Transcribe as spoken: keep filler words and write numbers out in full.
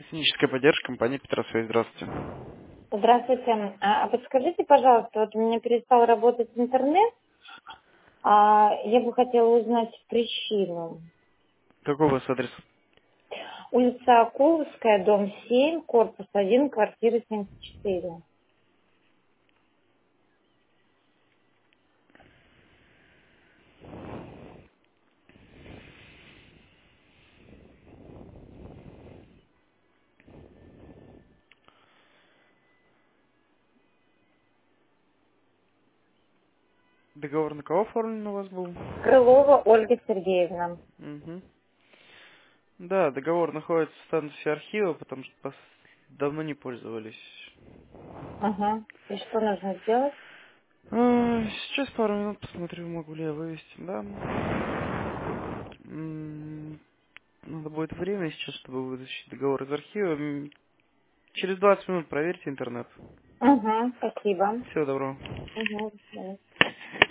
Техническая поддержка компании Петросвязь. Здравствуйте. Здравствуйте. А а подскажите, пожалуйста, вот у меня перестал работать интернет, а я бы хотела узнать причину. Какой у вас адрес? Улица Акуловская, дом семь, корпус один, квартира семьдесят четыре. Договор на кого оформлен у вас был? Крылова Ольга Сергеевна. Угу. Да, договор находится в статусе архива, потому что пос- давно не пользовались. Ага. И что нужно сделать? А, Сейчас пару минут посмотрю, могу ли я вывести, да. М, Надо будет время сейчас, чтобы вытащить договор из архива. М, Через двадцать минут проверьте интернет. Угу, спасибо. Всего доброго. Угу.